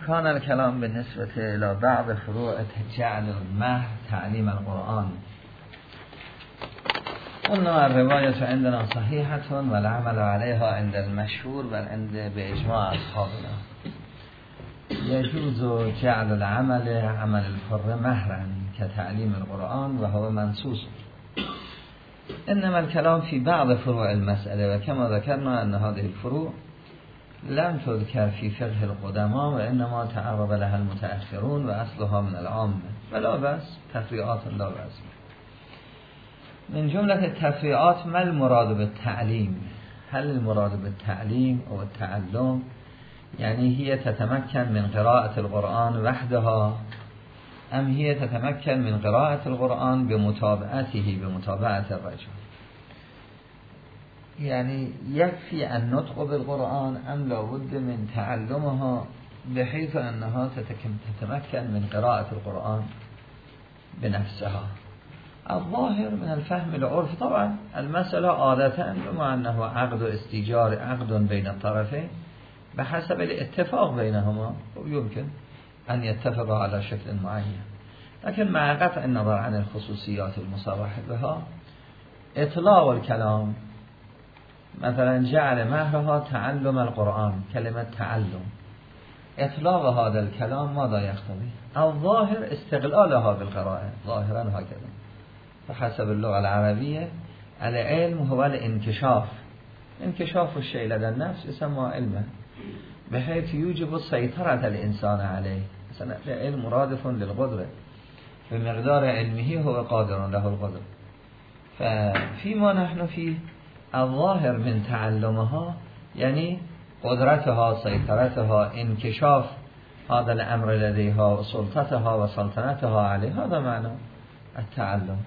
كان الكلام بالنسبة إلى بعض فروع جعل المهر تعليم القرآن. قلنا الرواية عندنا صحيحة والعمل عليها عند المشهور بل عند بإجماع أصحابنا. يجوز جعل العمل عمل الحر مهرا كتعليم القرآن وهو منصوص، إنما الكلام في بعض فروع المسألة، وكما ذكرنا أن هذه الفروع لم تذكر في فقه القدماء وإنما تعرض لها المتأخرون وأصلها من العامة، ولا بس تفريعات لا بس. من جملة التفريعات ما المراد بالتعليم؟ هل المراد بالتعليم أو التعلم يعني هي تتمكن من قراءة القرآن وحدها، أم هي تتمكن من قراءة القرآن بمتابعة الرجل؟ يعني يكفي النطق بالقرآن أم لابد من تعلمها بحيث أنها تتمكن من قراءة القرآن بنفسها؟ الظاهر من الفهم العرف طبعا المسألة عادة بما أنه عقد استيجار، عقد بين الطرفين بحسب الاتفاق بينهما ويمكن أن يتفقوا على شكل معين، لكن مع قطع النظر عن الخصوصيات المصرح بها إطلاق الكلام مثلا جعل مهرها تعلم القرآن، كلمة تعلم، إطلاق هذا الكلام ماذا يقتضي؟ الظاهر استقلالها بالقراءة ظاهرا هكذا، فحسب اللغة العربية العلم هو الانكشاف، انكشاف الشيء لدى النفس يسمى علما بحيث يوجب سيطرة الإنسان عليه، مثلا العلم مرادف للقدرة، بمقدار علمه هو قادر له القدرة. ففيما نحن فيه الظاهر من تعلمها يعني قدرتها، سيطرتها، انكشاف هذا الأمر لديها، سلطتها وسلطنتها عليه، هذا معنى التعلم.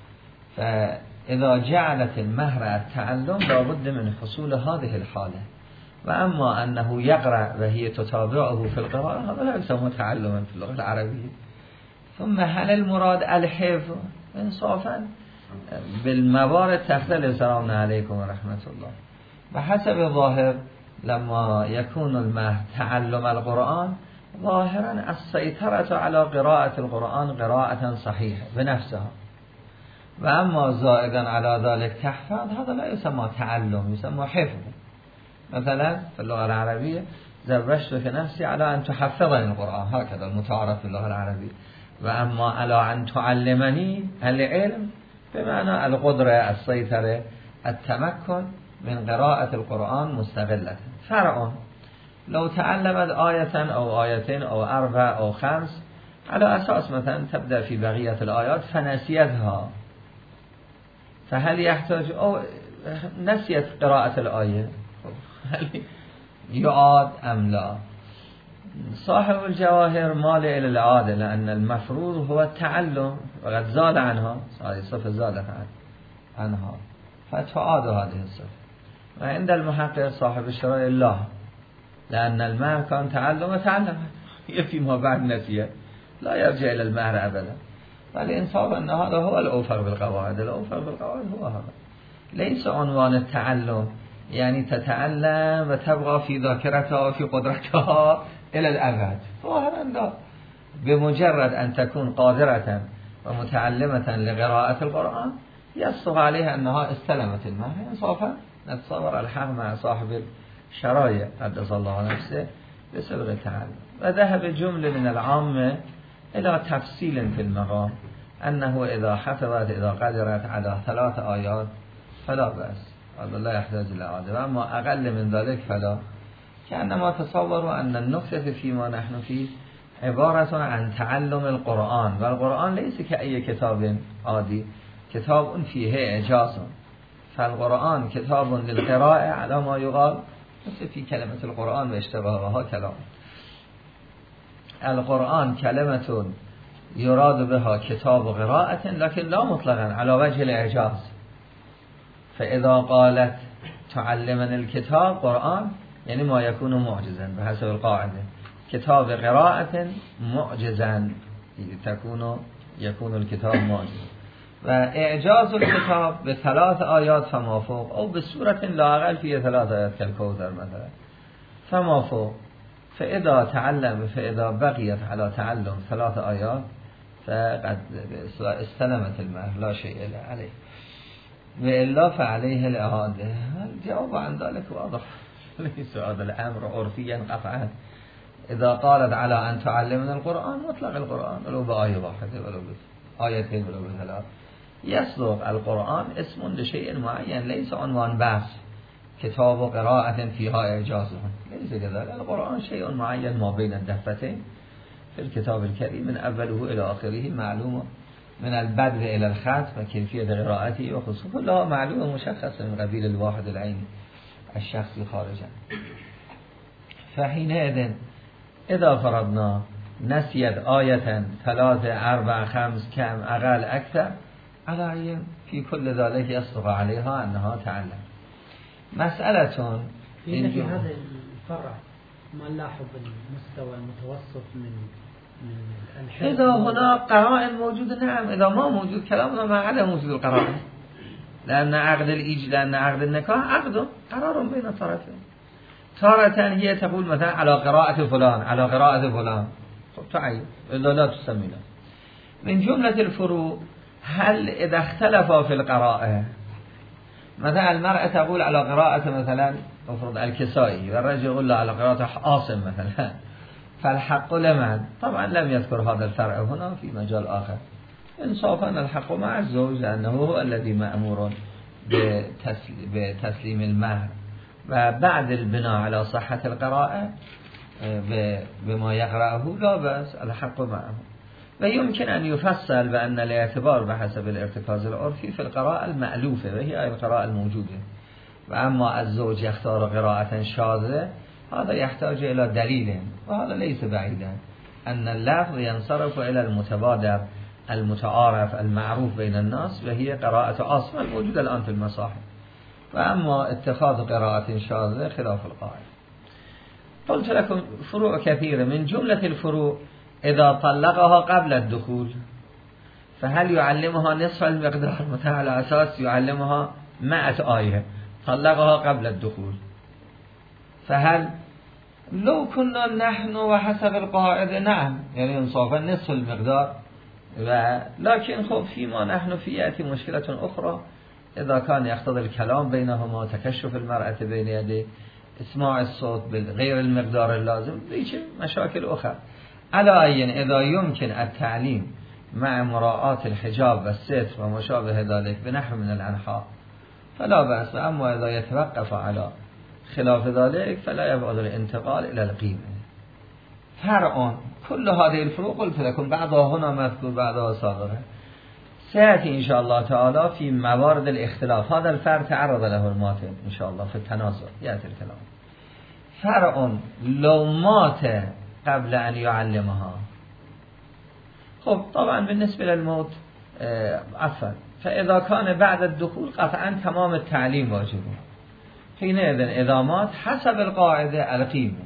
فإذا جعلت المهر التعلم لابد من حصول هذه الحالة، وأما أنه يقرأ وهي تتابعه في القراءة هذا لا يسمى تعلما في اللغة العربية. ثم هل المراد الحفظ؟ انصافا بالموارد تختلف، سلام عليكم ورحمة الله. بحسب الظاهر لما يكون المهر تعلم القرآن ظاهرا السيطرة على قراءة القرآن قراءة صحيحة بنفسها، وأما زائدا على ذلك تحفظ هذا لا يسمى تعلم، يسمى حفظ. مثلا في اللغة العربية زوجتك نفسي على أن تحفظني القرآن، هكذا المتعارف في اللغة العربية. وأما على أن تعلمني العلم بمعنى القدرة، السيطرة، التمكن من قراءة القرآن مستقلة. فرع لو تعلمت آية أو آيتين أو 4 أو 5 على أساس مثلا تبدأ في بقية الآيات فنسيتها، فهل يحتاج أو نسيت قراءة الآية هل يعاد أم لا؟ صاحب الجواهر مال إلى العادة، لأن المفروض هو التعلم وقد زال عنها، هذه الصفة زالت عنها فتعاد هذه الصفة. وعند المحقق صاحب الشرائع الله، لأن المهر كان تعلم وتعلم فيما بعد نسيه لا يرجع إلى المهر أبدا. فالإنصاف أن هذا هو الأوفر بالقواعد، الأوفر بالقواعد هو هذا، ليس عنوان التعلم يعني تتعلم وتبقى في ذاكرتها وفي قدرتها إلى الأبد، ظاهرا لا، بمجرد أن تكون قادرة ومتعلمة لقراءة القرآن يصدق عليها أنها استلمت المهر. إنصافا نتصور الحق مع صاحب الشرائع قدس الله نفسه بسبب التعلم. وذهب جملة من العامة إلى تفصيل في المقام أنه إذا حفظت، إذا قدرت على 3 آيات فلا بأس، هذا لا يحتاج إلى عادة، أما أقل من ذلك فلا. كأنما تصوروا أن النقطة فيما نحن فيه عبارة عن تعلم القرآن، والقرآن ليس كأي كتاب عادي، كتاب فيه إعجاز، فالقرآن كتاب للقراءة على ما يقال، مثل في كلمة القرآن واشتباهها كلام. القرآن كلمة يراد بها كتاب قراءة لكن لا مطلقا على وجه الإعجاز. فإذا قالت تعلمنا الكتاب قرآن يعني ما يكون معجزا بحسب القاعدة، كتاب قراءة معجزا يكون الكتاب معجزا. وإعجاز الكتاب ب3 آيات فما فوق، أو بسورة لا أقل فيها 3 آيات كالكوثر مثلا فما فوق، فإذا بقيت على تعلم 3 آيات فقد استلمت المهر لا شيء عليه وإلا فعليه الإعادة. الجواب عن ذلك واضح، ليس هذا الأمر عرفيا قطعا. إذا قالت على أن تعلمنا القرآن مطلق القرآن ولو بآية واحدة ولو بآيتين ولو بثلاث يصدق القرآن اسم لشيء معين، ليس عنوان بحث كتاب قراءة فيها إعجاز، ليس كذلك. القرآن شيء معين ما بين الدفتين في الكتاب الكريم من أوله إلى آخره معلومة، من البدء إلى الختم وكيفية قراءته وخصوصا كلها معلومة مشخصة من قبيل الواحد العيني الشخصي خارجا. فحينئذ إذا فرضنا نسيت آية 3 4 5 كم أقل أكثر على في كل ذلك يصدق عليها أنها تعلم. مسألة في هذا الفرع ما نلاحظ المستوى المتوسط من الحفظ. إذا هنا قرائن موجودة نعم، إذا ما موجود كلامنا ما عدا موجود القرائن، لأن عقد النكاح عقد قرار بين الطرفين. تارة هي تقول مثلا على قراءة فلان على قراءة فلان، طب تعيب إلا لا تسمينا. من جملة الفروع هل إذا اختلفوا في القراءة، مثلا المرأة تقول على قراءة مثلا مفروض الكسائي والرجل يقول له على قراءة عاصم مثلا، فالحق لمن؟ طبعا لم يذكر هذا الفرع هنا، في مجال آخر انصافا الحق مع الزوج لأنه هو الذي مأمور بتسليم المهر، وبعد البناء على صحة القراءة بما يقرأه لا بأس، الحق معه. ويمكن أن يفصل بأن الاعتبار بحسب الارتكاز العرفي في القراءة المألوفة وهي القراءة الموجودة، وأما الزوج يختار قراءة شاذة هذا يحتاج إلى دليل، وهذا ليس بعيدا أن اللفظ ينصرف إلى المتبادر المتعارف المعروف بين الناس وهي قراءة عاصم الموجودة الآن في المصاحف، وأما اتخاذ قراءة شاذة خلاف القاعدة. قلت لكم فروع كثيرة، من جملة الفروع إذا طلقها قبل الدخول فهل يعلمها نصف المقدار، مثلا على أساس يعلمها 100 آية، طلقها قبل الدخول، فهل لو كنا نحن وحسب القاعدة نعم يعني انصافا نصف المقدار، لكن خب فيما نحن فيه يأتي مشكلة أخرى، إذا كان يقتضي الكلام بينهما، تكشف المرأة بين يديه، اسماع الصوت بغير المقدار اللازم، ليش مشاكل أخرى. على أي إذا يمكن التعليم مع مراعاة الحجاب والستر وما شابه ذلك بنحو من الأنحاء فلا بأس، أما إذا يتوقف على خلاف ذلك فلا يبعد الانتقال إلى القيمة. فرع كل هذه الفروق قلت لكم بعضها هنا مذكور بعضها صادرة، سيأتي إن شاء الله تعالى في موارد الاختلاف. هذا الفرع تعرض له الماتن إن شاء الله في التنازع يأتي الكلام. فرع لو مات قبل أن يعلمها، خب طبعا بالنسبة للموت عفوا، فإذا كان بعد الدخول قطعا تمام التعليم واجبه، حينئذ إذا مات حسب القاعدة القيمة،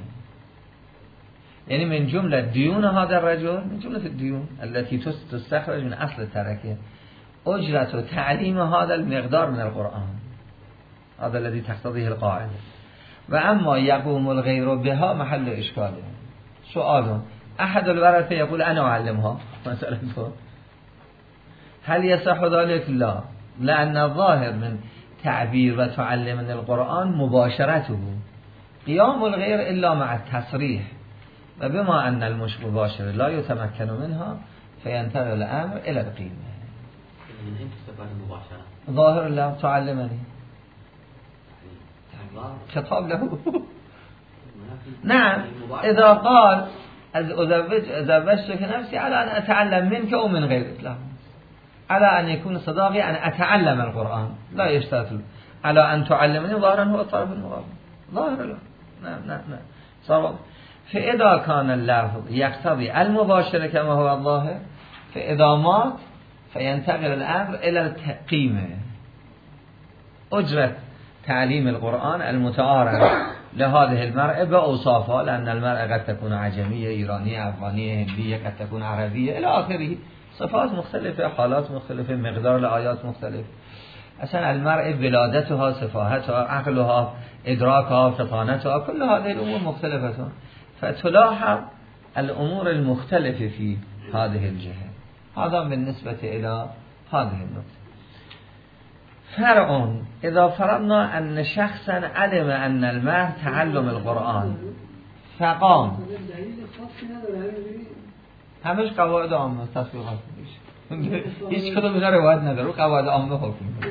يعني من جملة ديون هذا الرجل، من جملة الديون التي تستخرج من أصل التركة أجرة تعليم هذا المقدار من القرآن، هذا الذي تقتضيه القاعدة. وأما يقوم الغير بها محل إشكال. سؤال، أحد الورثة يقول أنا أعلمها مثلا، هل يصح ذلك؟ لا، لأن الظاهر من تعبير وتعلمن القرآن مباشرته، قيام الغير إلا مع التصريح، وبما أن المباشر لا يتمكن منها فينتقل الأمر إلى القيمة. من أين تستفاد المباشرة؟ ظاهر الله تعلمني خطاب له. نعم، إذا قال أزوجتك نفسي على أن أتعلم منك أو من غيرك، لا، على أن يكون صداقي أن أتعلم القرآن، لا يشترط على أن تعلمني، ظاهرا هو الطرف المقابل، ظاهر له. نعم صار. فإذا كان اللفظ يقتضي المباشرة كما هو الظاهر، فإذا مات فينتقل الأمر إلى القيمة، أجرة تعليم القرآن المتعارف لهذه المرأة بأوصافها، لأن المرأة قد تكون عجمية، إيرانية، أفغانية، هندية، قد تكون عربية إلى آخره، صفات مختلفة، حالات مختلفة، مقدار الآيات مختلف. أصلا المرأة ولادتها، صفاتها، عقلها، إدراكها، فطانتها، كل هذه الأمور مختلفة. فتلاحظ الأمور المختلفة في هذه الجهة. هذا بالنسبة إلى هذه النقطة. فرع إذا فرضنا أن شخصا علم أن المهر تعلم القرآن فقام، همش قواعد عامه تطبیقات میشه، هیچ کدوم اینا روایت نداره، قواعد عامه حکم میکنه.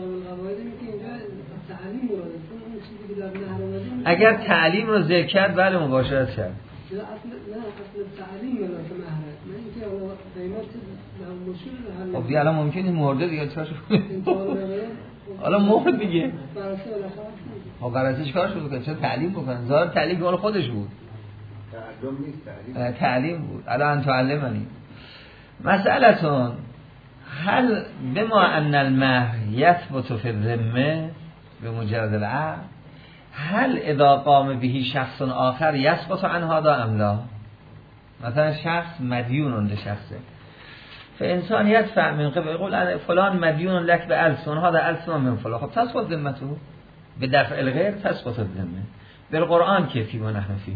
اگر تعلیم رو ذکر کرد بله مباشرت کرد. لا اصل التعليم ولا مهره ما اینکه قیمت مشهور. خب دیگه الان ممکنه مرده دیگه چرا حالا مرد دیگه خب قرارش کار شروع کنه، چرا تعلیم بکنن؟ ظاهر تعلیم مال خودش بود، تعلم نیست، تعلیم بود. الان تعلمنی مسئلتون هل بما ان المهر يثبت في الذمه بمجرد العقد هل اذا قام به شخص آخر يثبت عن هذا ام لا؟ مثلا شخص مدیون لشخصه فانسان يدفع من قبل يقول انا فلان مديون لك ب1000 هذا 1000 من فلان، خب تثبت ذمته بدفع الغير، تثبت الذمه. بالقرآن كيف ونحن فيه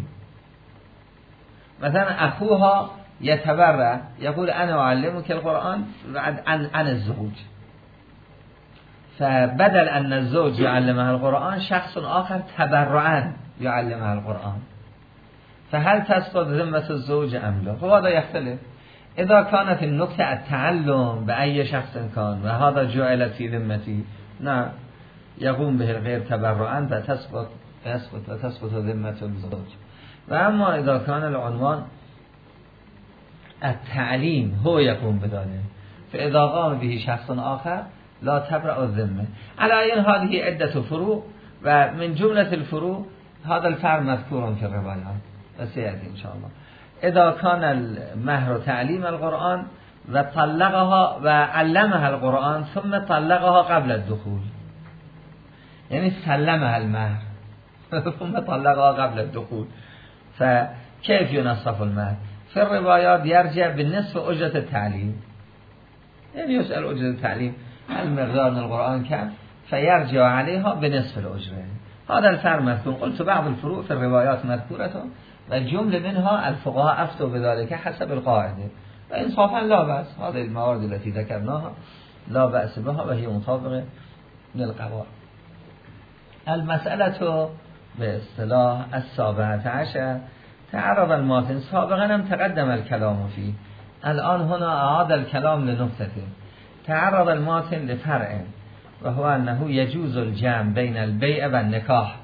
مثلا اخوها يتبرع يقول انا اعلمك القرآن عن الزوج، فبدل ان الزوج يعلمها القرآن شخص آخر تبرعا يعلمها القرآن، فهل تثبت ذمة الزوج ام لا؟ فهذا يختلف. اذا كانت النكتة التعلم بأي شخص كان وهذا جعلت في ذمتي نعم يقوم به الغير تبرعا فتثبت ذمة الزوج. واما اذا كان العنوان التعليم هو يقوم بذلك فاذا قام به شخص آخر لا تبرأ الذمة. على أي هذه عدة فروع ومن جملة الفروع هذا الفرع مذكور في الروايات وسيأتي إن شاء الله. إذا كان المهر تعليم القرآن وطلقها وعلمها القرآن ثم طلقها قبل الدخول، يعني سلمها المهر ثم طلقها قبل الدخول، فكيف ينصف المهر؟ في الروايات يرجع بالنصف أجرة التعليم، يعني يسأل أجرة التعليم هل مقدار من القرآن كم فيرجع عليها بنصف الأجرة. هذا الفرق مذكور. قلت بعض الفروع في الروايات مذكورة والجملة منها الفقهاء أفتوا بذلك حسب القاعدة وإنصافا لا بأس، هذه الموارد التي ذكرناها لا بأس بها وهي مطابقة للقواعد. المسألة باصطلاح 17 تعرض الماتن، سابقا هم تقدم الكلام فيه، الآن هنا أعاد الكلام لنقطته. تعرض الماتن لفرع وهو أنه يجوز الجمع بين البيع والنكاح.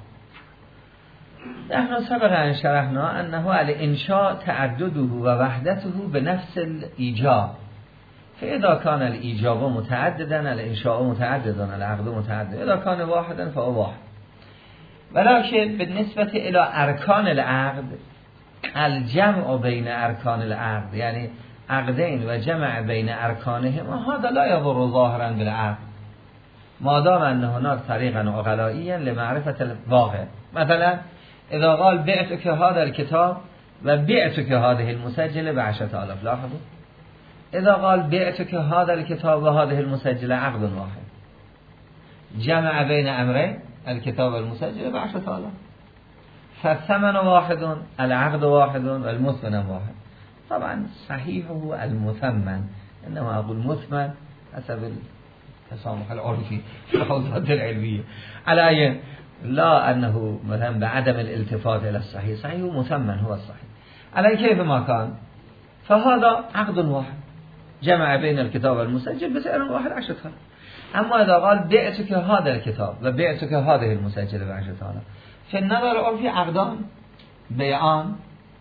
نحن سبقا شرحنا أنه الإنشاء تعدده ووحدته بنفس الإيجاب، فإذا كان الإيجاب متعددا الإنشاء متعددا العقد متعدد، إذا كان واحدا فهو واحد. ولكن بالنسبة إلى أركان العقد الجمع بين أركان العقد يعني عقدين وجمع بين أركانهما هذا لا يضر ظاهرا بالعقد ما دام أن هناك طريقا عقلائيا لمعرفة الواقع. مثلا إذا قال بعتك هذا الكتاب وبعتك هذه المسجلة ب10,000، لاحظوا إذا قال بعتك هذا الكتاب وهذه المسجلة عقد واحد، جمع بين أمرين الكتاب والمسجلة ب10,000، فالثمن واحد العقد واحد والمثمن واحد. طبعا صحيحه المثمن، إنما أقول مثمن حسب التسامح العرفي في الحوزات العلمية، على أي لا أنه مثلا بعدم الالتفات إلى الصحيح، صحيح مثمن هو الصحيح. على كيف ما كان فهذا عقد واحد جمع بين الكتاب والمسجل بسعر واحد 10,000. أما إذا قال بعتك هذا الكتاب وبعتك هذه المسجلة ب10,000، في النظر العرفي عقدان بيعان،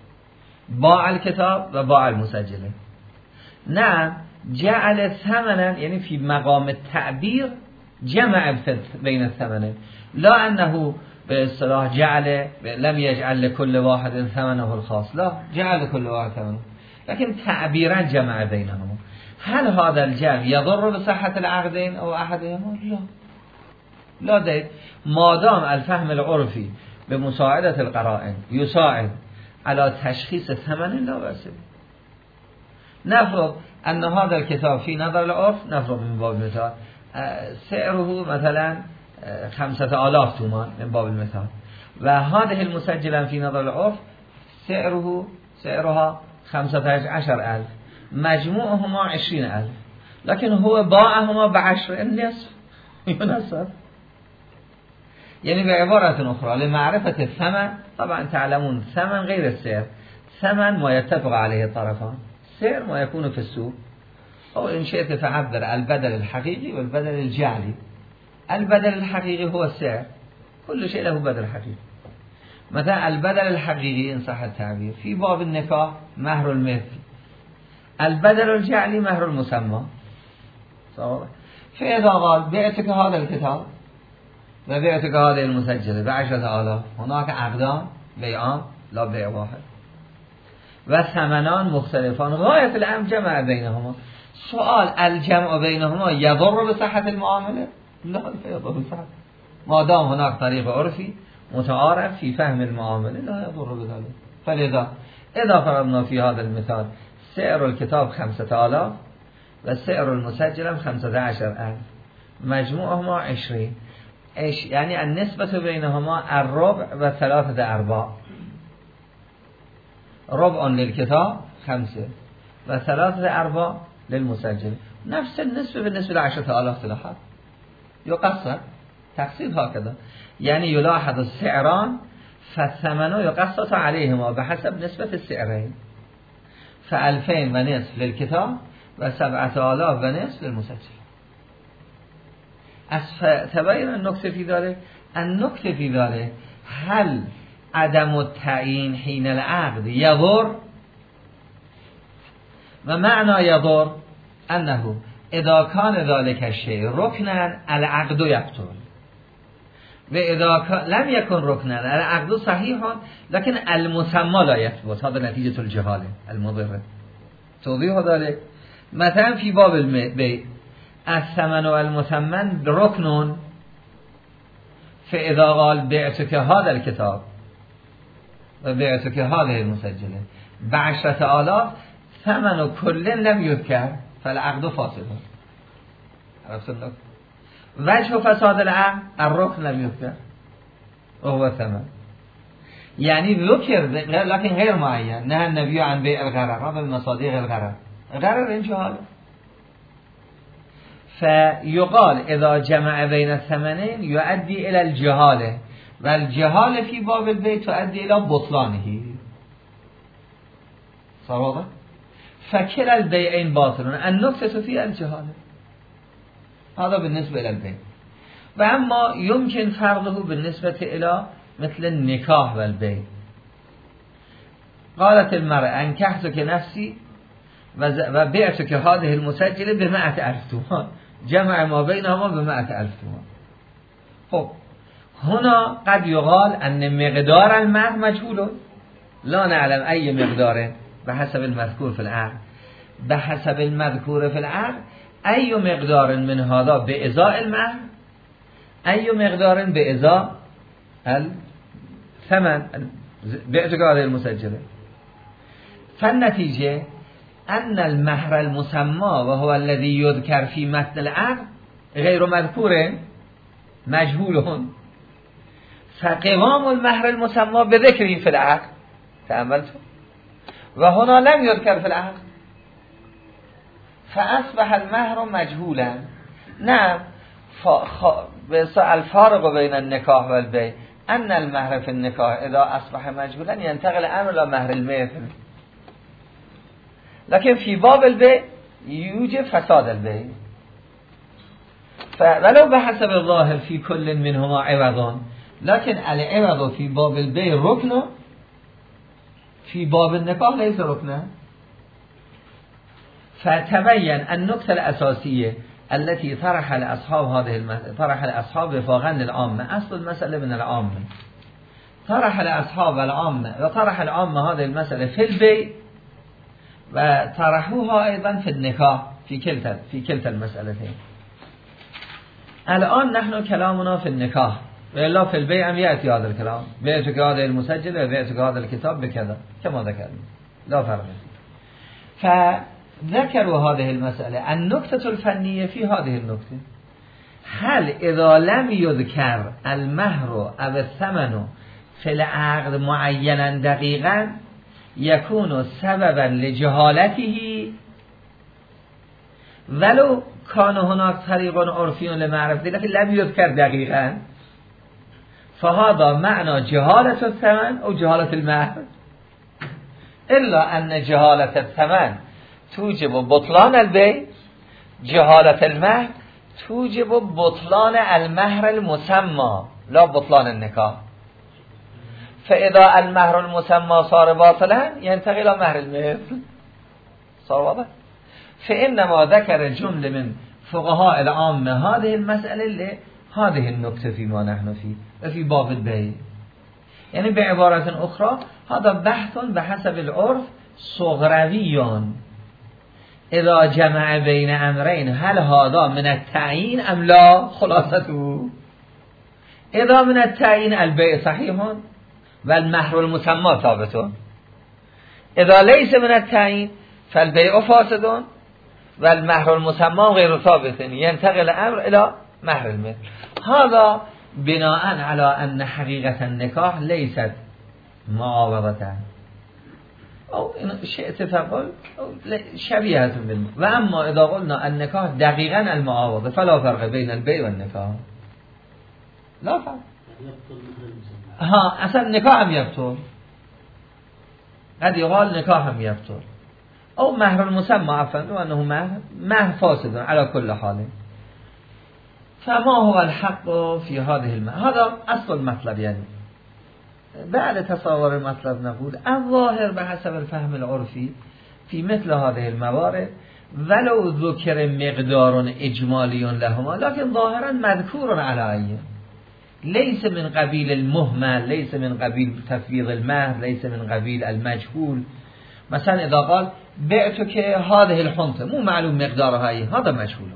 باع الكتاب وباع المسجلة. نعم جعل ثمنا يعني في مقام التعبير جمع بين الثمنين، لا أنه باصطلاح جعل لم يجعل لكل واحد ثمنه الخاص، لا جعل لكل واحد ثمنه، لكن تعبيرا جمع بينهما. هل هذا الجمع يضر بصحة العقدين أو أحدهما؟ لا دليل، ما دام الفهم العرفي بمساعدة القرائن يساعد على تشخيص ثمن لا بأس. نفرض أن هذا الكتاب في نظر العرف، نفرض من باب المثال سعره مثلا 5,000 تومان من باب المثال، وهذه المسجلة في نظر العرف سعرها 15,000 مجموعهما 20,000 لكن هو باعهما ب10 النصف ينصف. يعني بعبارة أخرى لمعرفة الثمن، طبعا تعلمون ثمن غير السعر، ثمن ما يتفق عليه الطرفان، سعر ما يكون في السوق، أو إن شئت فعبر البدل الحقيقي والبدل الجعلي. البدل الحقيقي هو السعر، كل شيء له بدل حقيقي. مثلا البدل الحقيقي إن صح التعبير في باب النكاح مهر المثل، البدل الجعلي مهر المسمى. فإذا قال بعتك هذا الكتاب وبعتك هذه المسجلة ب10,000، هناك عقدان بيعان لا بيع واحد و ثمنان مختلفان، غاية الأمر جمع بينهما. سؤال الجمع بينهما يضر بصحة المعاملة؟ لا يضر بصحة، ما دام هناك طريق عرفي متعارف في فهم المعاملة لا يضر بذلك. فلذا إذا فرضنا في هذا المثال سعر الكتاب 5,000 و سعر المسجل 15,000 مجموعهما 20، يعني النسبة بينهما الربع و 3/4، ربع للكتاب 5 و 3/4 للمسجل. نفس النسبة بالنسبة ل10,000 صلاحات يقسم تقسيم هكذا، يعني يلاحظ السعران فالثمن يقسط عليهما بحسب نسبة السعرين، ف2,000 ونصف للكتاب و 7,000 ونصف للمسجل. تبين النكته في ذلك، النكته في ذلك هل عدم التعیین حین العقد يضر؟ و معنى يضر انه اذا كان ذلك الشيء ركنا العقد يبطل، و اذا لم يكن ركنا العقد صحيح لكن المسمى لا يثبت. هذا نتيجة الجهالة المضرة. توضيح ذلك مثلا في باب البيع الثمن والمثمن ركن، فإذا قال بعتك هذا الكتاب و بعتك هذه المسجلة ب10,000 ثمن كل لم يذكر فالعقد فاسد. عرفت النكتة؟ وجه فساد العقد الركن لم يذكر وهو ثمن، يعني ذكر لكن غير معين. نهى النبي عن بيع الغرر بالمصادق الغرر، غرر انجهاله. فيقال إذا جمع بين الثمنين يؤدي إلى الجهالة، والجهالة في باب البيع تؤدي إلى بطلانه. صار فكلا البيعين باطلون، النكتة فيها الجهالة. هذا بالنسبة إلى البيع. وأما يمكن فرضه بالنسبة إلى مثل النكاح والبيع. قالت المرأة أنكحتك نفسي وبعتك هذه المسجلة ب100,000 تومان، جمع ما بينهما ب100,000 تومان. خب هنا قد يقال أن مقدار المهر مجهول، لا نعلم أي مقدار بحسب المذكور في العقد. بحسب المذكور في العقد أي مقدار من هذا بإزاء المهر، أي مقدار بإزاء الثمن بعتك هذه المسجلة. فالنتيجة أن المهر المسمى وهو الذي يذكر في متن العقد غير مذكور مجهول، فقوام المهر المسمى بذكره في العقد تأملتم، وهنا لم يذكر في العقد فأصبح المهر مجهولا. نعم الفارق بين النكاح والبيع أن المهر في النكاح إذا أصبح مجهولا ينتقل الأمر إلى مهر المثل، لكن في باب البيع يوجب فساد البيع. ولو بحسب الظاهر في كل منهما عوضان، لكن العوض في باب البيع ركن، في باب النكاح ليس ركنا. فتبين النقطة الأساسية التي طرح الأصحاب وفاقا للعامة. أصل المسألة من العامة، طرح الأصحاب العامة وطرح العامة هذه المسألة في البيع وطرحوها أيضا في النكاح في كلتا المسألتين. الآن نحن كلامنا في النكاح، وإلا في البيع يأتي هذا الكلام، بيعتك هذا المسجل وبيعتك هذا الكتاب بكذا كما ذكرنا، لا فرق. فذكروا هذه المسألة. النكتة الفنية في هذه النكتة، هل إذا لم يذكر المهر أو الثمن في العقد معينا دقيقا یکون سببا لجهالته ولو کان هناک طریق عرفی لمعرفته لكن لم یذکر دقیقا فهذا معنى جهالة الثمن او جهالة المهر الا ان جهالة الثمن توجب بطلان البيع جهالة المهر توجب بطلان المهر المسمى لا بطلان النکاح فاذا المهر المسمى صار باطلا ينتقل الى مهر المثل صار واضح. فانما ذكر جمله من فقهاء العامه هذه المسألة لهذه النكتة فيما نحن فيه وفي باب البيع. يعني بعبارة أخرى هذا بحث بحسب العرف صغروي اذا جمع بين امرين هل هذا من التعيين ام لا خلاصته اذا من التعيين البيع صحيح والمهر المسمى ثابت اذا ليس من التعيين فالبيع فاسد والمهر المسمى غير ثابت ينتقل الامر الى مهر المثل. هذا بناء على ان حقيقة النكاح ليست معاوضة او شئت فقل شبيهة بالمثل. واما اذا قلنا النكاح دقيقا المعاوضة فلا فرق بين البيع والنكاح لا فرق. اصلا نکاح هم یبطل قد يقال نکاح هم یبطل او مهر المسمى عفوا وانه مهر فاسد على كل حال. فما هو الحق في هذه هذا اصل المطلب. يعني بعد تصور المطلب نقول الظاهر بحسب الفهم العرفي في مثل هذه الموارد ولو ذكر مقدار اجمالي لهما لكن ظاهرا مذكور على أيه ليس من قبيل المهمل ليس من قبيل تفويض المهر ليس من قبيل المجهول. مثلا اذا قال بعتك هذه الحنطة مو معلوم مقدارها هذا مجهول.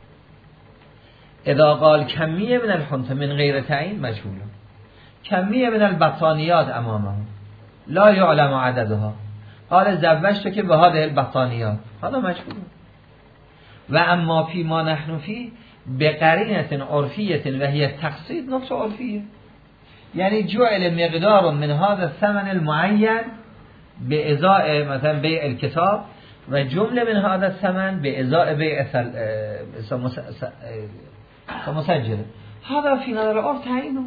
اذا قال كمية من الحنطة من غير تعيين مجهول. كمية من البطانيات امامه لا يعلم عددها قال زوجتك بهذه البطانيات هذا مجهول. و اما فيما نحن فيه بقرینه عرفیه و هي تقسیط نقطه عرفیه. یعنی جعل مقدار من هذا الثمن المعین به ازاء مثلا بیع الكتاب و جمله من هذا الثمن به ازاء بیع مسجل. هذا في نظر العرف تعيينه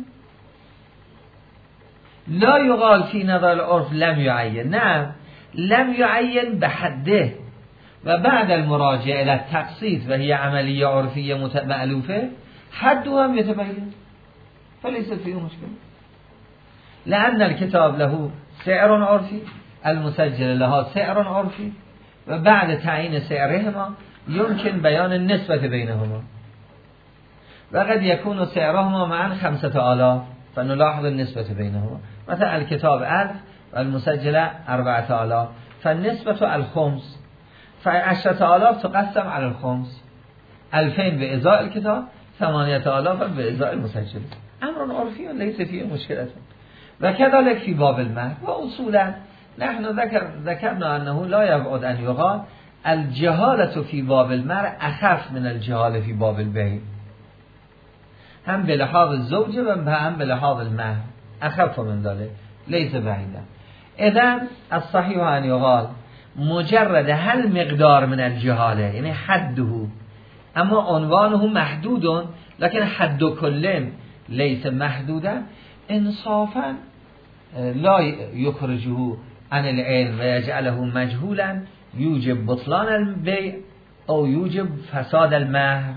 لا يقال في نظر العرف لم يعين. نعم لم يعين بحده و بعد المراجعه الى التقسيط و هي عمليه عرفيه مألوفه حده هم يتبين فليس فيه مشكله لأن الكتاب له سعر عرفي المسجل لها سعر عرفي و بعد تعيين سعرهما يمكن بيان النسبة بينهما و قد يكون سعرهما معا 5000 فنلاحظ النسبة بينهما. مثلا الكتاب 1000 والمسجل 4000 فالنسبة الخمس ف10,000 تقسم على الخمس 2000 بإزاء الكتاب 8,000 بإزاء المسجل. أمر عرفي ليس فيه مشكلة. وكذلك في باب المهر وأصولا نحن ذكرنا أنه لا يبعد أن يقال الجهالة في باب المهر أخف من الجهالة في باب البيع هم بلحاظ الزوجة و هم بلحاظ المهر أخف من ذلك ليس بعيدا. إذن الصحيح أن يقال مجرد هل مقدار من الجهاله يعني حده اما عنوانه محدود لكن حد كل ليس محدودا انصافا لا يخرجه عن العلم و يجعله مجهولا يوجب بطلان البيع او يوجب فساد المهر.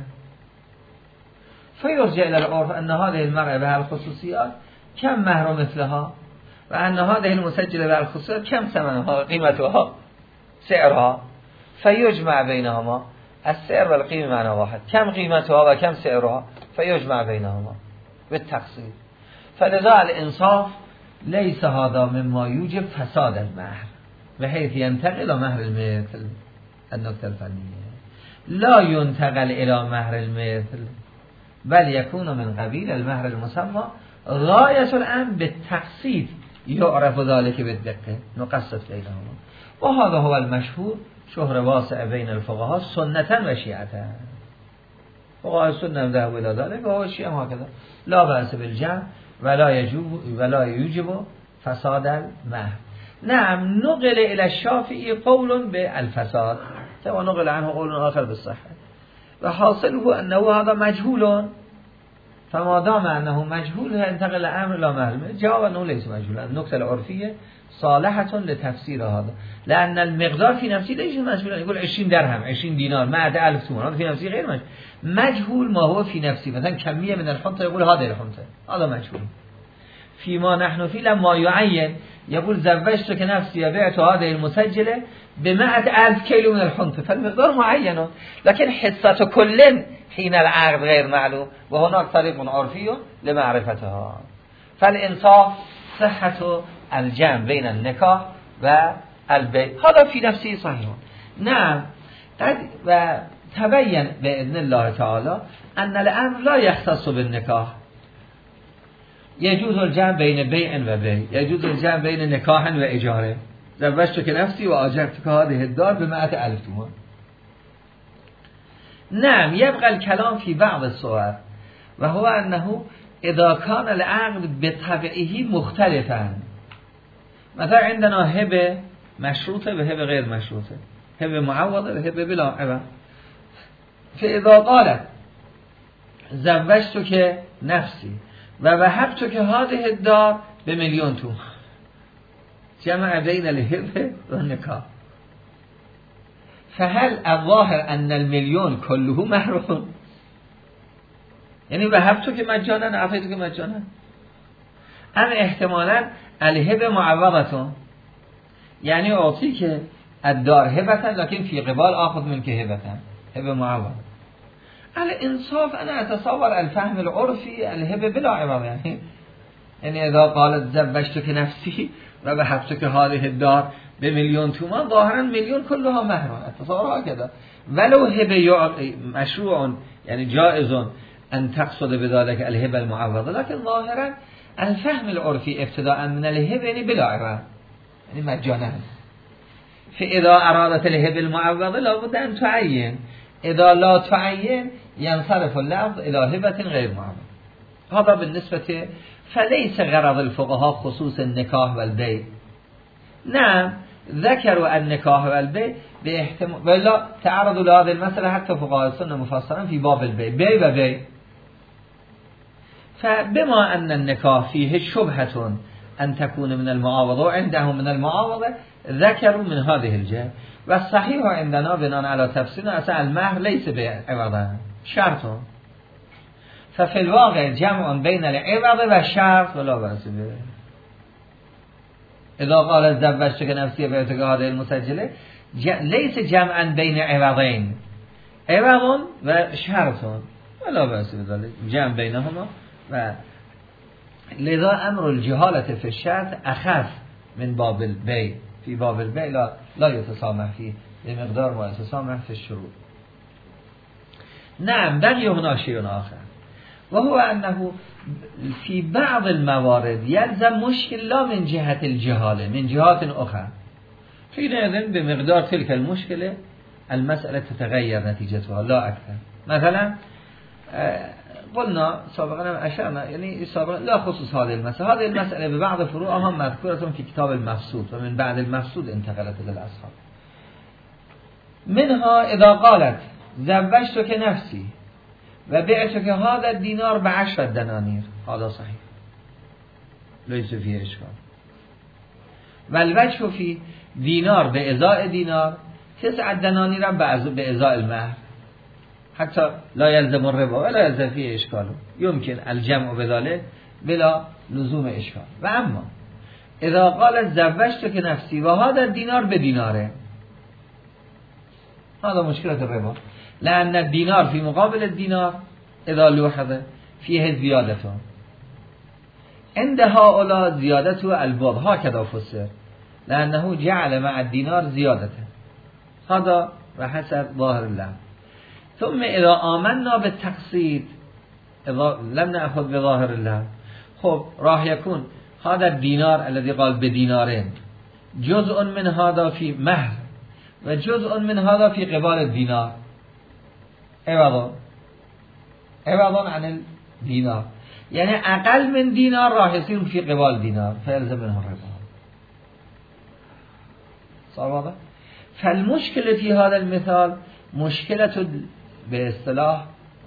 فيرجع الى العرف ان هذه المرأة بها الخصوصيات كم مهر مثلها و ان هذه المسجلة بها الخصوصيات كم ثمنها قيمتها سعرها فيجمع بينهما السعر والقيمة معنى واحد كم قيمتها و كم سعرها فيجمع بينهما بالتقسيم. فلذا الانصاف ليس هذا مما يوجب فساد المهر بحيث ينتقل مهر المثل. النقطة الفنية لا ينتقل إلى مهر المثل بل يكون من قبيل المهر المسمى غاية الأمر بالتقسيط يعرف ذلك بالدقة نقسط بينهما. وهذا هو المشهور شهر واسع بين الفقهاء سنة و شيعة. فقهاء السنة ذهبوا إلى ذلك وهو الشيعة هكذا لا بأس بالجمع ولا يوجب فساد المهر. نعم نقل الى الشافعی قول بالفساد و نقل عنه قول آخر بالصحة و حاصله انه هذا مجهول فما دام انه مجهول انتقل الامر الى معلوم. جواب انه ليس مجهولا. النكته العرفيه صالحه لتفسير هذا لان المقدار في نفسه ليس مجهولا. يقول 20 درهم 20 دينار معد 1000 تومان هذا في نفسه غير مجهول. مجهول ما هو في نفسه مثلا كميه من الحنطه يقول هذا الحنطه هذا مجهول. فيما نحن فيه لما يعين يقول زوجتك نفسي وبعت هذه المسجله ب100,000 كيلو من الحنطه فالمقدار معينه لكن حصه كل حين العقد غير معلوم و هناك طریق عرفی لمعرفتها. فالانصاف صحة الجمع بين النکاح و البیع هذا في نفسه صحيح. نعم و تبين بإذن الله تعالى أن الأمر لا يختص بالنكاح. يجوز الجمع بين بيع و بيع، يجوز الجمع بين نكاح و اجاره. زوجتك نفسي و آجرتك هذه الدار ب100,000 تومان. نعم يبقى الكلام في بعض الصور وهو أنه إذا كان العقد بطبعه مختلفا مثلا عندنا هبه مشروطه و هبه غير مشروطه، هبه معوضه و هبه بلا عوض. فإذا قالت زوجتك نفسي و وهبتك هذه الدار ب1,000,000 تومان جمع بين الهبه و النکاح فهل الظاهر ان 1,000,000 كله محروم؟ یعنی وهبتك مجانا اعطيتك مجانا ام احتمالا الهبه معوضه یعنی اعطيك الدار هبه لكن في قبال اخذ منك هبه هبه معوضه. الانصاف انا اتصور الفهم العرفي الهبه بلا عوض يعني اذا قالت زوجتك نفسي و وهبتك هذه الدار ب1,000,000 تومان ظاهرا 1,000,000 كلها مهر. اتصورها كذا ولو هبه مشروع يعني جائز ان تقصد بذلك الهبه المعوضه لكن ظاهرا الفهم العرفي ابتداء من الهبه يعني بلا عوض يعني مجانا. فاذا ارادت الهبه المعوضه لابد ان تعين، اذا لا تعين ينصرف اللفظ الى هبه غير معوضه. هذا بالنسبه فليس غرض الفقهاء خصوص النكاح والبيع. نعم ذكروا النكاح والبيع باحتمال ولا تعرضوا لهذه المسألة حتى فقهاء السنة مفصلا في باب البيع بيع و بيع. فبما أن النكاح فيه شبهة أن تكون من المعاوضة وعندهم من المعاوضة ذكروا من هذه الجهة. والصحيح عندنا بناء على تفسيرنا أصلا المهر ليس بعوضا شرط. ففي الواقع جمع بين العوض والشرط ولا بأس به. إذا قال زوجتك نفسي بعتك هذه المسجلة ليس جمعا بين عوضين عوض وشرط ولا بأس بذلك جمع بينهما. و لذا أمر الجهالة في الشرط أخف من باب البيع. في باب البيع لا يتسامح فيه بمقدار ما يتسامح في الشروط. نعم بقي هنا شيء آخر وهو أنه في بعض الموارد يلزم مشكل لا من جهة الجهالة من جهات أخرى. حينئذ بمقدار تلك المشكلة المسألة تتغير نتيجتها لا أكثر. مثلا قلنا سابقا أشرنا يعني سابقا لا خصوص هذه المسألة. هذه المسألة ببعض فروعها مذكورة في كتاب المفسود ومن بعد المفسود انتقلت إلى الأصحاب. منها إذا قالت زوجتك نفسي و بعتك هذا الدينار ب10 دنانير هذا صحيح ليس فيه إشكال. والوجه في دينار بإزاء دينار 9 دنانير بإزاء المهر حتى لا يلزم الربا ولا يلزم فيه إشكال. يمكن الجمع بذلك بلا لزوم إشكال. وأما إذا قالت زوجتك نفسي وهذا الدينار بديناره هذا مشكلة الربا لأن الدينار في مقابل الدينار إذا لوحظ فيه زيادة عند هؤلاء زيادته البعض هكذا فسر لأنه جعل مع الدينار زيادة هذا وحسب ظاهر الله. ثم إذا آمنا بالتقسيط إذا لم نأخذ بظاهر الله خب راح يكون هذا الدينار الذي قال بدينارين جزء من هذا في مهر وجزء من هذا في قبال الدينار عوضا عن الدينار يعني أقل من دينار راح يصير في قبال دينار فيلزم منه الربا. صار فالمشكلة في هذا المثال مشكلة باصطلاح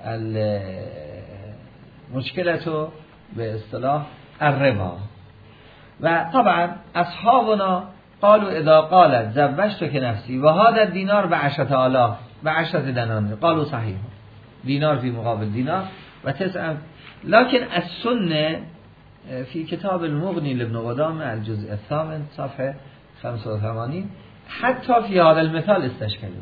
مشكلة باصطلاح الربا. وطبعا أصحابنا قالوا إذا قالت زوجتك نفسي وهذا الدينار ب10,000 ب10 دنانير قالوا صحيح، دينار في مقابل دينار و9. لكن السنة في كتاب المغني لابن قدامة الجزء الثامن صفحة 85 حتى في هذا المثال استشكلوا.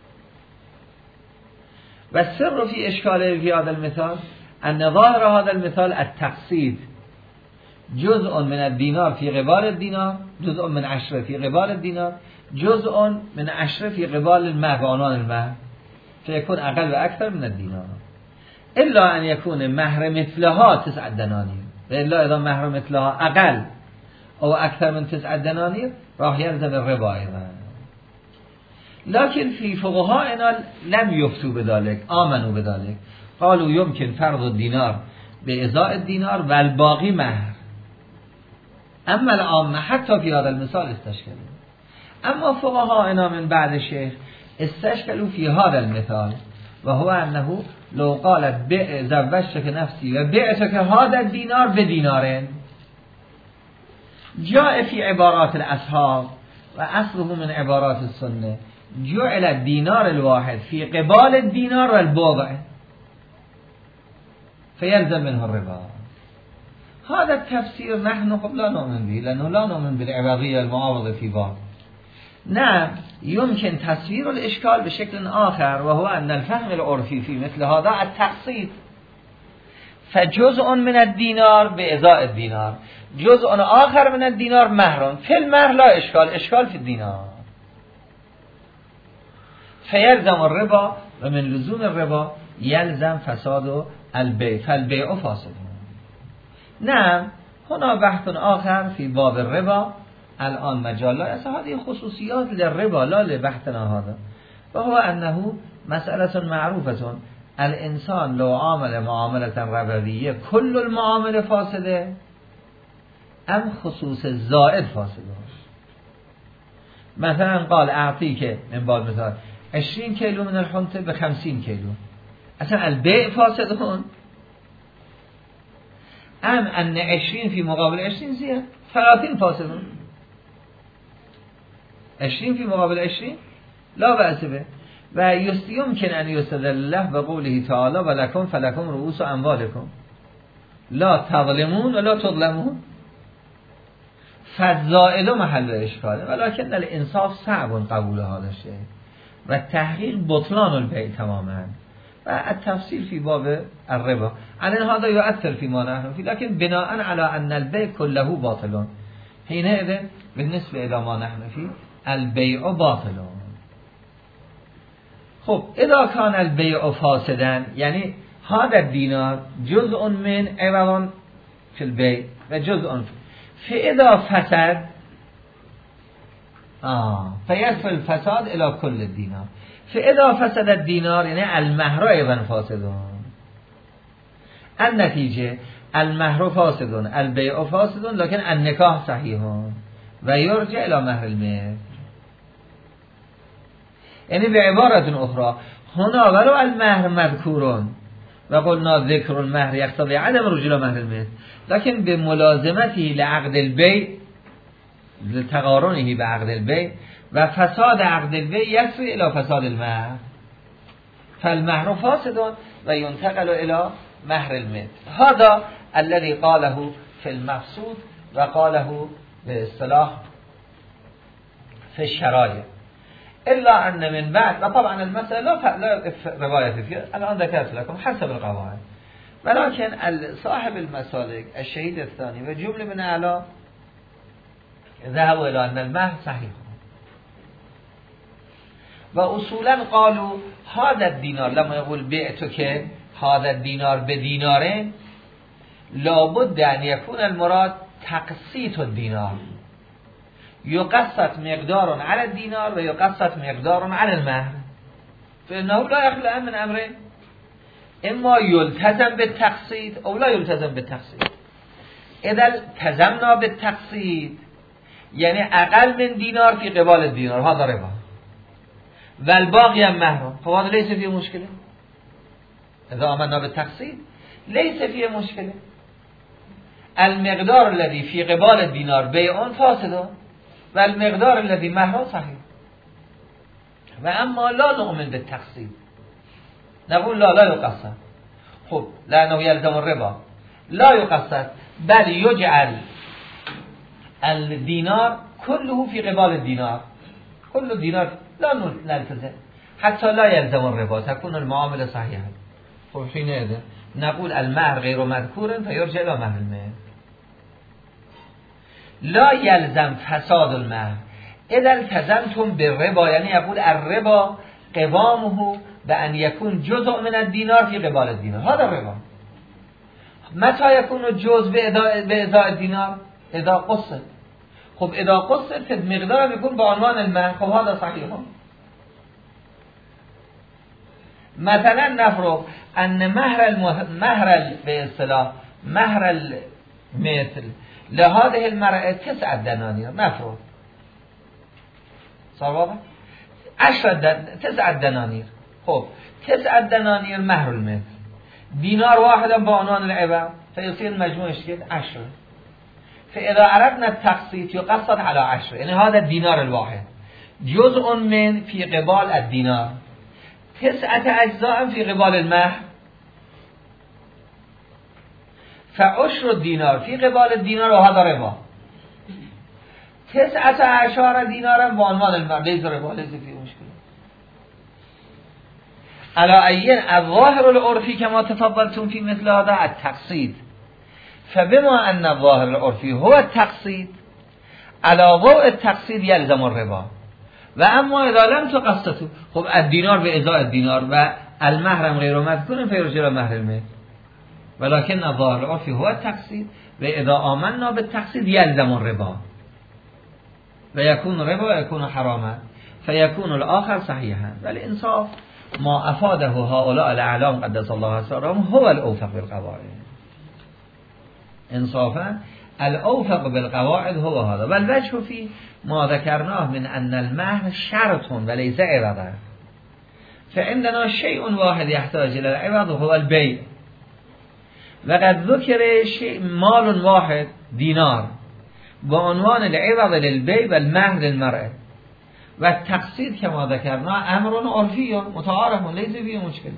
والسر في إشكاله في هذا المثال أن ظاهر هذا المثال التقسيط، جزء من الدينار في قبال الدينار، جزء من 10 في قبال الدينار، جزء من 10 في قبال المهر وعنوان المهر، فيكون أقل وأكثر من الدينار، إلا أن يكون مهر مثلها 9 دنانير، إلا إذا مهر مثلها أقل أو أكثر من 9 دنانير راح يلزم الربا أيضا. لكن في فقهائنا لم يفتوا بذلك، آمنوا بذلك، قالوا يمكن فرض الدينار بإزاء الدينار والباقي مهر. أما العامة حتى في هذا المثال استشكلوا. أما فقهائنا من بعد الشيخ استشكلوا في هذا المثال، وهو أنه لو قالت زوجتك نفسي وبعتك هذا الدينار بدينارين، جاء في عبارات الأصحاب وأصله من عبارات السنة جعل الدينار الواحد في قبال الدينار والباقي فيلزم منه الربا. هذا التفسير نحن لا نؤمن به، لأنه لا نؤمن بالعبادية المعاوضة في بعض. نعم يمكن تسوير الإشكال بشكل آخر، وهو أن الفهم العرفي في مثل هذا التقسيط، فجزء من الدينار بإزاء الدينار، جزء آخر من الدينار مهر، في المهر لا إشكال، إشكال في الدينار، فيلزم الربا، ومن لزوم الربا يلزم فساد البيع، فالبيع فاسد. نعم هنا بحث آخر في باب الربا الآن مجال لا يسع، هذه خصوصيات للربا لا لبحثنا هذا، وهو أنه مسألة معروفة، الإنسان لو عامل معاملة ربوية كل المعاملة فاسدة أم خصوص الزائد فاسدة. مثلا قال أعطيك من باب مثال 20 كيلو من الحنطة ب50 كيلو، اصلا البيع فاسد هون، ام ان 20 في مقابل 20 زيادة 30 فاسد هون، 20 في مقابل 20 لا بأس به. و يمكن ان يستدل له بقوله تعالى ولکم فلکم رؤوس اموالکم لا تظلمون ولا تظلمون، فالزائد محل اشکاله، ولكن الانصاف صعب قبول هذا الشيء و تحقیق بطلان البيع تماما. و التفصيل في باب الربا عن هذا يؤثر فيما نحن فيه، لكن بناء على أن البيع كله باطل، حينئذ بالنسبة إلى ما نحن فيه البيع باطل. خب إذا كان البيع فاسدا، يعني هذا الدينار جزء من عوض في البيع و جزء فإذا فسد فيدفع الفساد إلى كل الدينار، فإذا فسد الدينار يعني المهر أيضا فاسد. النتيجة المهر فاسد، البيع فاسد، لكن النکاح صحيح و يرجع إلى مهر المثل. يعني بعبارة أخرى هنا ولو المهر مذكور و قلنا ذكر المهر يقتضي عدم رجوع مهر المثل، لكن بملازمته لعقد البيع لتقارنه بعقد البيع و فساد عقد البيع يسري إلى فساد المهر، فالمهر فاسد و ينتقل إلى مهر المثل. هذا الذي قاله في المقصود و قاله باصطلاح في الشرائع، إلا أن من بعد، وطبعا المسألة لا رواية فيها الآن ذكرت لكم حسب القواعد، ولكن صاحب المسالك الشهيد الثاني و جمله من أعلى ذهبوا إلى أن المهر صحيح، و اصولا قالوا هذا الدينار لما يقول بعتك هذا الدينار بدينارين لابد أن يكون المراد تقسيط الدينار، يقسط مقدار على الدينار و يقسط مقدار على المهر، فإنه لا يخلو من أمرين، إما يلتزم بالتقسيط أو لا يلتزم بالتقسيط. إذا التزمنا بالتقسيط یعنی اقل من دینار فی قبال دینار هذا ربا و الباقی هم مهر. خب هذا ليس فيه مشكله اذا آمنا بالتقسيط ليس فيه مشكله. المقدار الذي في قبال الدينار بيع فاسد و المقدار الذي مهر صحيح. و اما لا نؤمن بالتقسيط نقول لا يقسط. خب لانه يلزم الربا لا يقسط بل يجعل الدينار كله في قبال الدينار كل الدينار لا نلتزم حتى لا يلزم الربا تكون المعامله صحيحه. خب حينئذ نقول المهر غير مذكور فيرجع الى مهر المهر. لا يلزم فساد المهر اذا التزمتم بالربا يعني يقول الربا قوامه بأن يكون جزء من الدينار في قبال الدينار هذا الربا. متى يكون الجزء بإضاء الدينار إذا قصد. خب إذا قصد مقدار يكون بعنوان المهر خب هذا صحيح. مثلا نفرض أن مهر باصطلاح مهر المثل لهذه المرأة 9 دنانير نفرض صار واضح 9 دنانير. خب 9 دنانير مهر المثل دينار واحدا بعنوان العبا فيصير مجموعش كده 10. فإذا أردنا التقسيط يقسط على 10 يعني هذا الدينار الواحد جزء من في قبال الدينار 9 أجزاء في قبال المهر فعشر الدينار في قبال الدينار وهذا ربا 19 دينارا بعنوان المهر ليس ربا ليس فيه مشكلة. على أي الظاهر العرفي كما تفضلتم في مثل هذا التقسيط فبما أن الظاهر العرفي هو التقسيط على ضوء التقسيط يلزم الربا. و اما اذا لم تقسطوا خب الدينار بإزاء الدينار و المهر غير مذكور فيرجع مهر المثل ولكن الظاهر العرفي هو التقسيط و اذا آمنا بالتقسيط يلزم الربا و يكون ربا و يكون حراما فيكون الآخر صحيحا. والإنصاف ما أفاده هؤلاء الأعلام قدس الله أسرارهم هو الأوفق بالقواعد. انصافا الأوفق بالقواعد هو هذا. والوجه فيه ما ذكرناه من أن المهر شرط وليس عوضا فعندنا شيء واحد يحتاج إلى العوض وهو البيع. وقد ذكر شيء مال واحد دينار بعنوان العوض للبيع والمهر للمرأة و التقسيط كما ذكرنا امر عرفي متعارف ليس فيه مشكله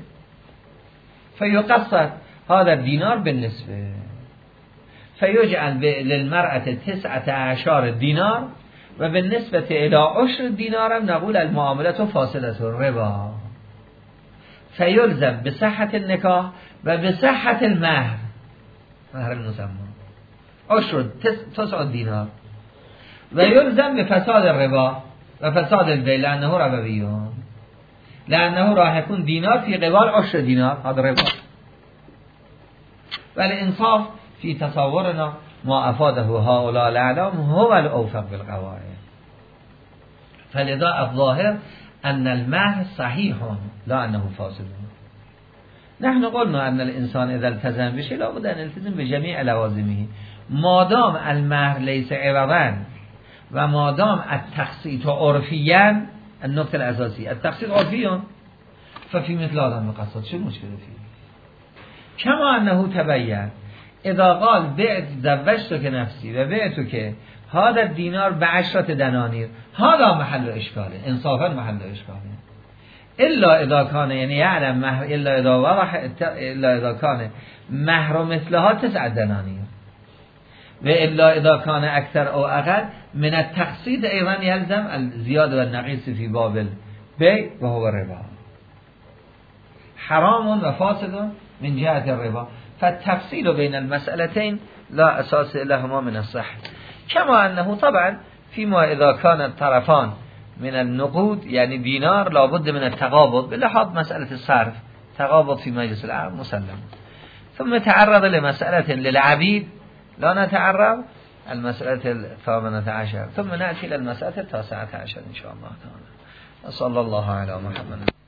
فيقسط هذا الدينار بالنسبه فيجعل للمرأة 19 دينار و بالنسبة الى عشر دينار نقول المعاملة فاصلة الربا فيلزم بصحة النكاح و بصحة المهر مهر المسمى عشر 9 دينار و يلزم بفساد الربا و فساد البيع لأنه ربوي لأنه راح يكون دينار في قبال 10 دينار هذا ربا. والإنصاف في تصورنا ما أفاده هؤلاء الأعلام هو الأوفق بالقواعد. فلذا الظاهر أن المهر صحيح لا أنه فاسد. نحن قلنا أن الإنسان إذا التزم بشيء لا بد أن يلتزم بجميع لوازمه ما دام المهر ليس عوضا و ما دام التقسيط عرفيا النقطة الأساسية التقسيط عرفيا ففي مثل هذا المقصد شو المشكلة فيه؟ كما أنه تبين إذا قال بعت زوجتك نفسي و بعتك هذا الدينار ب10 دنانير هذا محل إشكاله إنصافا محل إشكاله إلا إذا كان يعني يعلم مهر إلا إذا وضح إلا إذا كان مهر مثلها 9 دنانير و إلا إذا كان أكثر أو أقل من التقسيط أيضا يلزم الزيادة والنقيص في باب البيع وهو الربا حرام وفاسد من جهة الربا. فالتفصيل بين المسألتين لا أساس لهما من الصحة. كما أنه طبعا فيما إذا كان الطرفان من النقود يعني دينار لابد من التقابض بلحاظ مسألة الصرف تقابض في مجلس العقد مسلم. ثم تعرض لمسألة للعبيد لا نتعرض المسألة 18 ثم نأتي إلى المسألة 19 إن شاء الله تعالى. وصلى الله على محمد.